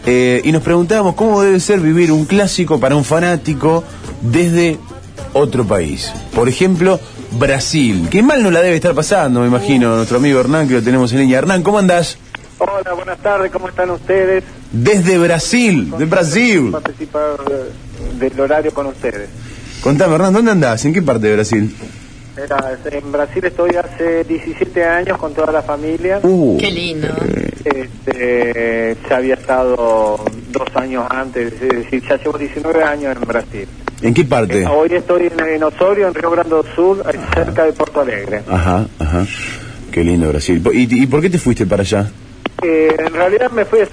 y nos preguntábamos cómo debe ser vivir un clásico para un fanático desde otro país. Por ejemplo, Brasil, que mal no la debe estar pasando, me imagino, nuestro amigo Hernán, que lo tenemos en línea. Hernán, ¿cómo andás? Hola, buenas tardes, ¿cómo están ustedes? Desde Brasil, de Brasil. Participar del horario con ustedes. Contame, Hernán, ¿dónde andás? ¿En qué parte de Brasil? Mira, en Brasil estoy hace 17 años con toda la familia. Qué lindo. Ya había estado 2 años antes, es decir, ya llevo 19 años en Brasil. ¿En qué parte? Hoy estoy en Osorio, en Río Grande do Sul, cerca de Porto Alegre. Ajá. Qué lindo Brasil. ¿Y por qué te fuiste para allá? En realidad me fui,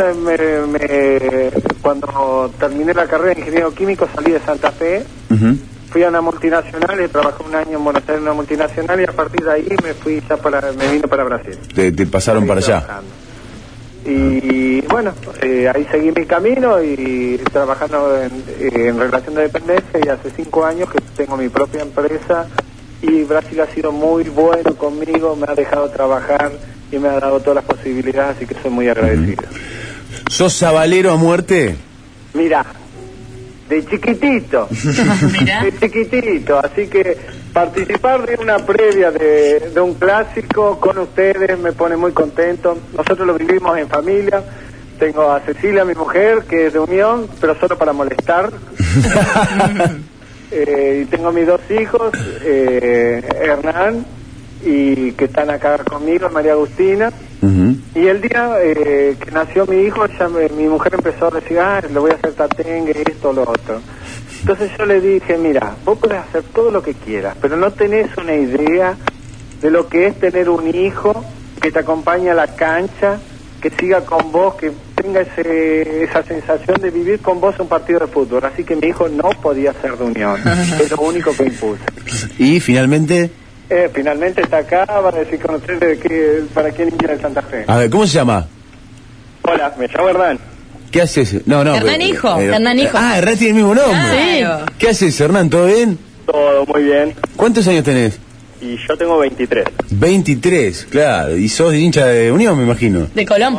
cuando terminé la carrera de ingeniero químico salí de Santa Fe. Fui a una multinacional y trabajé un año en Buenos Aires en una multinacional y a partir de ahí me vine para Brasil. Te pasaron para allá. Y bueno, ahí seguí mi camino y trabajando en relación de dependencia, y hace 5 años que tengo mi propia empresa, y Brasil ha sido muy bueno conmigo, me ha dejado trabajar y me ha dado todas las posibilidades, así que soy muy agradecido. ¿Sos sabalero a muerte? Mira, de chiquitito, de chiquitito, así que participar de una previa de un clásico con ustedes me pone muy contento. Nosotros lo vivimos en familia. Tengo a Cecilia, mi mujer, que es de Unión, pero solo para molestar. Y tengo mis 2 hijos, Hernán, y que están acá conmigo, María Agustina. Y el día que nació mi hijo, mi mujer empezó a decir, le voy a hacer tatengue, esto, lo otro. Entonces yo le dije, mira, vos podés hacer todo lo que quieras, pero no tenés una idea de lo que es tener un hijo que te acompañe a la cancha, que siga con vos, que tenga esa sensación de vivir con vos un partido de fútbol. Así que mi hijo no podía ser de Unión, es lo único que impuse. ¿Y finalmente? Finalmente está acá, van a decir con ustedes para quién hincha de Santa Fe. A ver, ¿cómo se llama? Hola, me llamo Hernán. ¿Qué haces? No, Hernán Hijo. Hernán Hijo. Hernán tiene el mismo nombre. Sí. ¿Qué haces, Hernán? ¿Todo bien? Todo muy bien. ¿Cuántos años tenés? Y yo tengo 23. 23, claro. Y sos hincha de Unión, me imagino. De Colón.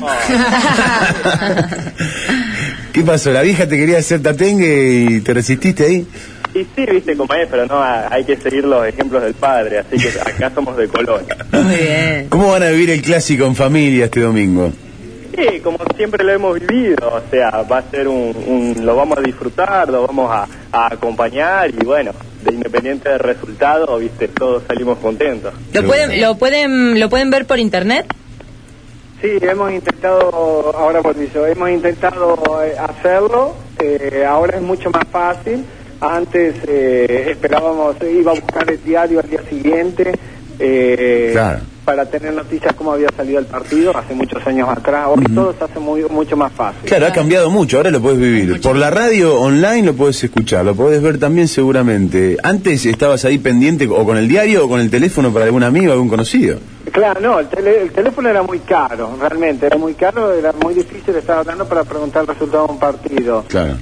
¿Qué pasó? ¿La vieja te quería hacer tatengue y te resististe ahí? Y sí, viste cómo es, pero no, hay que seguir los ejemplos del padre, así que acá somos de Colón. Muy bien. ¿Cómo van a vivir el clásico en familia este domingo? Sí, como siempre lo hemos vivido, o sea, va a ser lo vamos a disfrutar, lo vamos a acompañar, y bueno, de independiente del resultado, viste, todos salimos contentos. ¿Lo pueden ver por internet? Sí, hemos intentado, ahora hemos intentado hacerlo, ahora es mucho más fácil. Antes esperábamos, iba a buscar el diario al día siguiente, claro, para tener noticias cómo había salido el partido hace muchos años atrás. Hoy todo se hace mucho más fácil. Claro, ha cambiado mucho, ahora lo podés vivir. Por la radio online lo podés escuchar, lo podés ver también seguramente. Antes estabas ahí pendiente o con el diario o con el teléfono para algún amigo, algún conocido. Claro, no, el teléfono era muy caro, realmente, era muy caro, era muy difícil estar hablando para preguntar el resultado de un partido. Claro.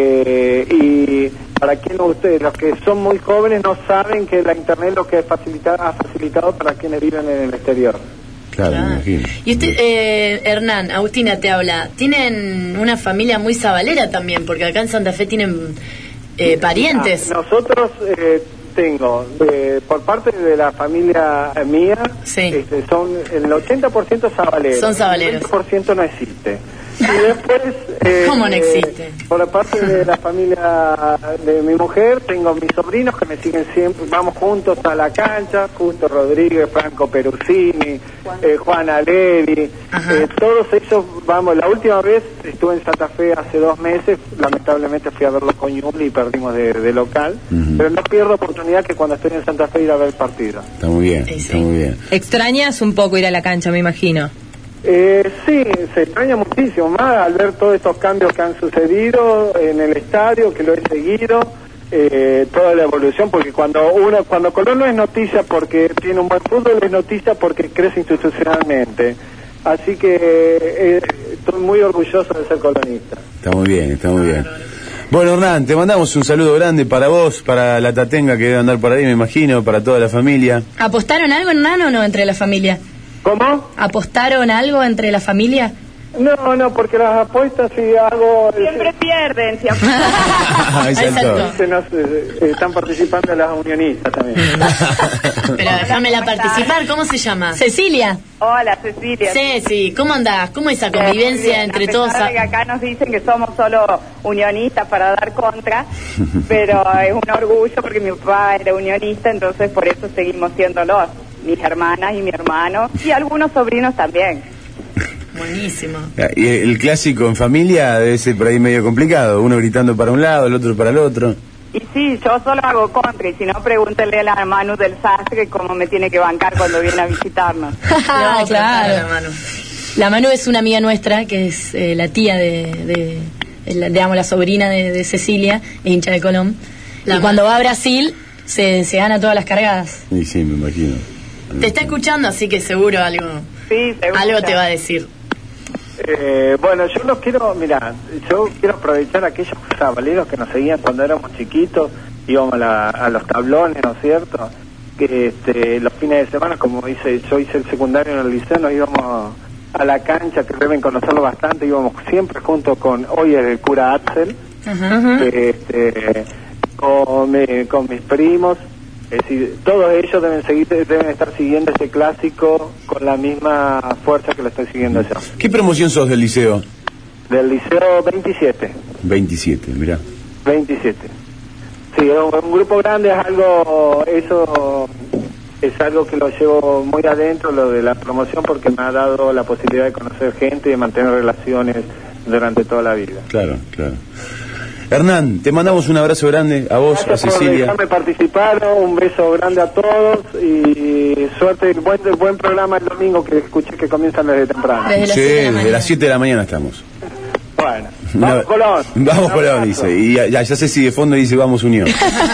Y para quienes ustedes, los que son muy jóvenes, no saben que la internet lo que ha facilitado para quienes viven en el exterior. Claro, me imagino. Y usted, Hernán, Agustina te habla, tienen una familia muy sabalera también, porque acá en Santa Fe tienen parientes. Nosotros tengo, por parte de la familia mía, sí, son el 80% sabaleros. Son sabaleros. El 20% no existe. Y después, ¿cómo no existe? Por la parte de la familia de mi mujer, tengo mis sobrinos que me siguen siempre, vamos juntos a la cancha, Justo Rodríguez, Franco Perusini, Juan Alevi, todos ellos vamos. La última vez estuve en Santa Fe hace 2 meses, lamentablemente fui a verlos con Ñubli y perdimos de local, pero no pierdo oportunidad que cuando estoy en Santa Fe ir a ver el partido. Está muy bien, está muy bien. ¿Extrañas un poco ir a la cancha, me imagino? Sí, se extraña muchísimo más al ver todos estos cambios que han sucedido en el estadio, que lo he seguido, toda la evolución, porque cuando Colón no es noticia porque tiene un buen fútbol, es noticia porque crece institucionalmente. Así que estoy muy orgulloso de ser colonista. Está muy bien, está muy bien. Bueno, Hernán, te mandamos un saludo grande para vos, para la tatenga que debe andar por ahí, me imagino, para toda la familia. ¿Apostaron algo, Hernán, o no, entre la familia? ¿Cómo? ¿Apostaron algo entre la familia? No, porque las apuestas si hago... Siempre pierden, si están participando las unionistas también. Pero déjamela participar, ¿cómo se llama? Cecilia. Hola, Cecilia. Ceci, ¿cómo andás? ¿Cómo esa convivencia entre todos? Que acá nos dicen que somos solo unionistas para dar contra, pero es un orgullo porque mi papá era unionista, entonces por eso seguimos siéndolo, mis hermanas y mi hermano, y algunos sobrinos también. Buenísimo. Y el clásico en familia debe ser por ahí medio complicado, uno gritando para un lado, el otro para el otro. Y sí, yo solo hago contra, y si no, pregúntele a la Manu del Sastre cómo me tiene que bancar cuando viene a visitarnos. Claro. La Manu es una amiga nuestra, que es la tía digamos, la sobrina de Cecilia, es hincha de Colón. Y cuando va a Brasil, se gana todas las cargadas. Sí, me imagino. Te está escuchando, así que seguro algo te va a decir. Bueno, yo quiero aprovechar a aquellos sabaleros que nos seguían cuando éramos chiquitos, íbamos a los tablones, ¿no es cierto? Que los fines de semana, como yo hice el secundario en el liceo, nos íbamos a la cancha, que deben conocerlo bastante, íbamos siempre junto con, hoy el cura Axel, con mis primos. Es decir, todos ellos deben estar siguiendo ese clásico con la misma fuerza que lo estoy siguiendo yo. ¿Qué promoción sos del liceo? Del liceo 27. 27, mirá. 27. Sí, un grupo grande es algo que lo llevo muy adentro, lo de la promoción, porque me ha dado la posibilidad de conocer gente y de mantener relaciones durante toda la vida. Claro. Hernán, te mandamos un abrazo grande a vos, gracias a Cecilia. Por dejarme participar, un beso grande a todos y suerte, buen programa el domingo, que escuché que comienzan desde temprano. Desde las 7 de la mañana estamos. Bueno, vamos Colón. Vamos Colón, dice. Y ya sé si de fondo dice vamos Unión.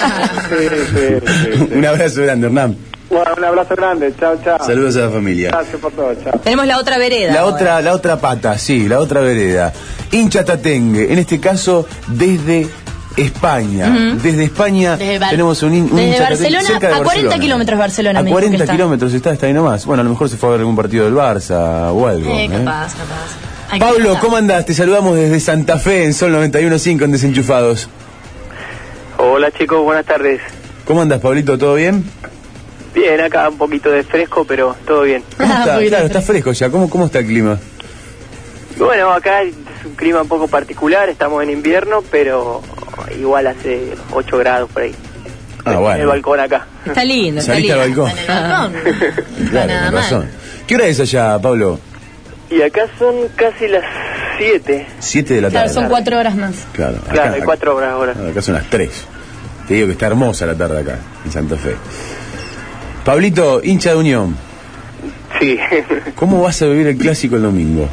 Sí. Un abrazo grande, Hernán. Bueno, un abrazo grande, chao. Saludos a la familia. Gracias por todo, chao. Tenemos la otra vereda. La otra pata, sí, la otra vereda. Hincha tatengue, en este caso desde España. Desde España tenemos un hincha Barcelona, cerca de a 40 kilómetros Barcelona. A 40 kilómetros está ahí nomás. Bueno, a lo mejor se fue a ver algún partido del Barça o algo. Capaz. Pablo, ¿cómo andás? Te saludamos desde Santa Fe en Sol 91.5 en Desenchufados. Hola chicos, buenas tardes. ¿Cómo andás, Pablito? ¿Todo bien? Bien, acá un poquito de fresco, pero todo bien. Claro, está fresco ya. ¿Cómo está el clima? Bueno, acá es un clima un poco particular, estamos en invierno, pero igual hace 8 grados por ahí. Bueno. En el balcón acá. Está lindo. ¿Saliste al balcón? Claro, con razón. ¿Qué hora es allá, Pablo? Y acá son casi las 7. 7 de la tarde. Claro, son 4 horas más. Claro, hay 4 horas ahora. Acá son las 3. Te digo que está hermosa la tarde acá, en Santa Fe. Pablito, hincha de Unión. Sí. ¿Cómo vas a vivir el clásico el domingo?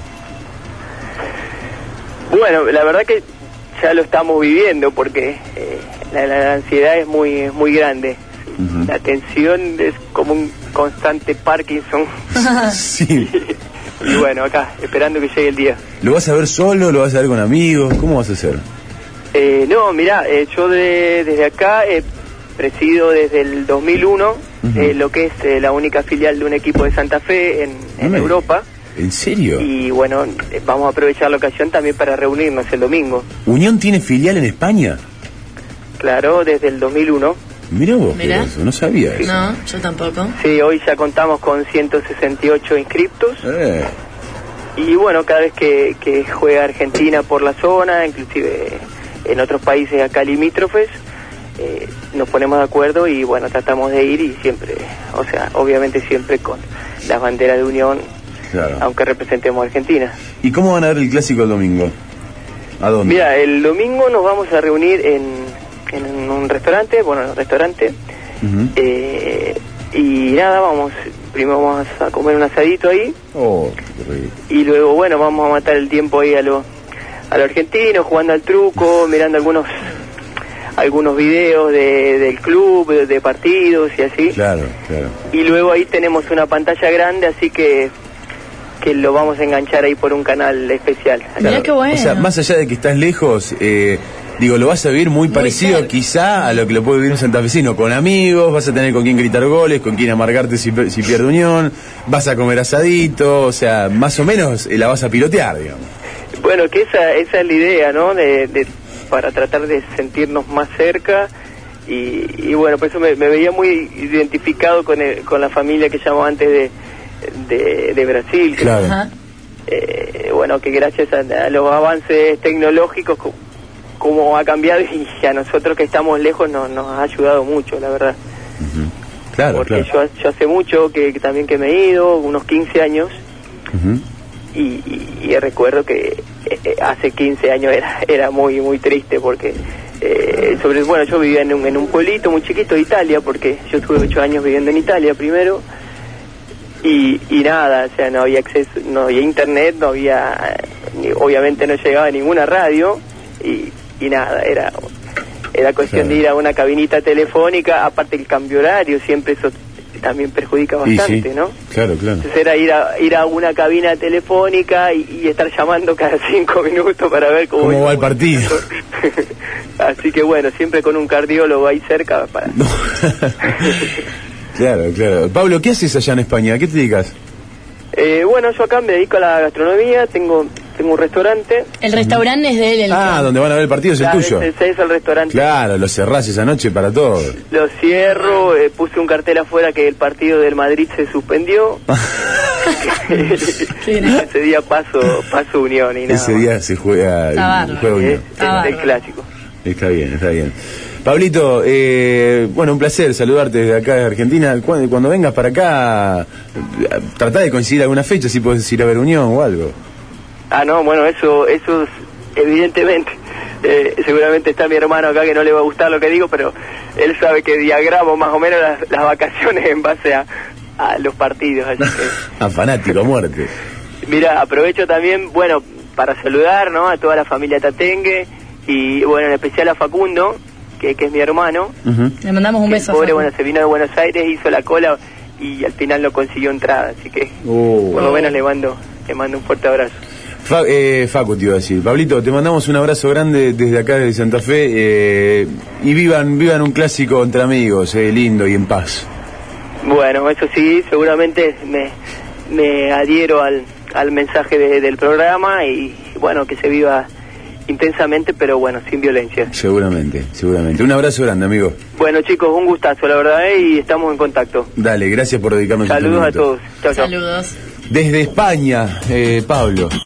Bueno, la verdad que ya lo estamos viviendo porque la ansiedad es muy grande. La tensión es como un constante Parkinson. Sí. Y bueno, acá, esperando que llegue el día. ¿Lo vas a ver solo? ¿Lo vas a ver con amigos? ¿Cómo vas a hacer? No, mirá, yo desde acá presido desde el 2001 lo que es la única filial de un equipo de Santa Fe en Europa. ¿En serio? Y bueno, vamos a aprovechar la ocasión también para reunirnos el domingo. ¿Unión tiene filial en España? Claro, desde el 2001. Mirá vos, eso, no sabía eso. No, yo tampoco. Sí, hoy ya contamos con 168 inscriptos. Y bueno, cada vez que juega Argentina por la zona, inclusive en otros países acá limítrofes, nos ponemos de acuerdo y bueno, tratamos de ir y siempre, o sea, obviamente siempre con las banderas de Unión, aunque representemos a Argentina. ¿Y cómo van a ver el clásico el domingo? ¿A dónde? Mira, el domingo nos vamos a reunir en un restaurante, y nada, primero vamos a comer un asadito ahí. Qué rico. Y luego, bueno, vamos a matar el tiempo ahí a lo argentino, jugando al truco, mirando algunos videos del club, de partidos y así. Claro. Y luego ahí tenemos una pantalla grande, así que lo vamos a enganchar ahí por un canal especial. Mirá qué bueno. O sea, más allá de que estás lejos, Digo, lo vas a vivir muy parecido quizá a lo que lo puede vivir un santafesino, con amigos, vas a tener con quién gritar goles, con quién amargarte si pierde Unión, vas a comer asadito, o sea, más o menos la vas a pilotear, digamos. Bueno, que esa es la idea, ¿no? Para tratar de sentirnos más cerca y bueno, por eso me veía muy identificado con la familia que llamó antes de Brasil. Claro. Bueno, que gracias a los avances tecnológicos como ha cambiado y a nosotros que estamos lejos nos ha ayudado mucho, la verdad. Uh-huh. Claro, porque claro. Yo hace mucho que también que me he ido, unos 15 años, uh-huh. y recuerdo que hace 15 años era muy muy triste porque yo vivía en un pueblito muy chiquito de Italia, porque yo estuve 8 años viviendo en Italia primero. Y nada, o sea, no había acceso, no había internet, no había, obviamente no llegaba ninguna radio y nada, era cuestión de ir a una cabinita telefónica, aparte el cambio horario, siempre eso también perjudica bastante, ¿no? Claro, claro. Entonces era ir a una cabina telefónica y estar llamando cada 5 minutos para ver cómo va el partido. Así que bueno, siempre con un cardiólogo ahí cerca para... Claro, claro. Pablo, ¿qué haces allá en España? ¿A qué te dedicas? Bueno, yo acá me dedico a la gastronomía, tengo un restaurante. El restaurante es de él. Donde van a ver el partido es el tuyo. Ese es el restaurante. Claro, lo cerrás esa noche para todo. Lo cierro, puse un cartel afuera que el partido del Madrid se suspendió. Ese día paso Unión y nada. Ese día se juega Unión. Es el clásico. Está bien, está bien. Pablito, bueno, un placer saludarte desde acá de Argentina. Cuando vengas para acá, tratá de coincidir alguna fecha, si podés ir a ver Unión o algo. No, bueno, eso es, evidentemente, seguramente está mi hermano acá que no le va a gustar lo que digo, pero él sabe que diagramo más o menos las vacaciones en base a los partidos. Así que... A fanático, a muerte. Mira, aprovecho también, bueno, para saludar, ¿no?, a toda la familia Tatengue y, bueno, en especial a Facundo, que es mi hermano. Uh-huh. Le mandamos un beso. Pobre, bueno, se vino de Buenos Aires, hizo la cola y al final no consiguió entrada, así que por lo menos le mando un fuerte abrazo. Facu te iba a decir. Pablito, te mandamos un abrazo grande desde acá, desde Santa Fe, y vivan un clásico entre amigos, lindo y en paz. Bueno, eso sí, seguramente me adhiero al mensaje del programa y bueno, que se viva intensamente, pero bueno, sin violencia. Seguramente. Un abrazo grande, amigo. Bueno, chicos, un gustazo, la verdad, y estamos en contacto. Dale, gracias por dedicarnos. Saludos a todos. Chao, chao. Saludos. Desde España, Pablo.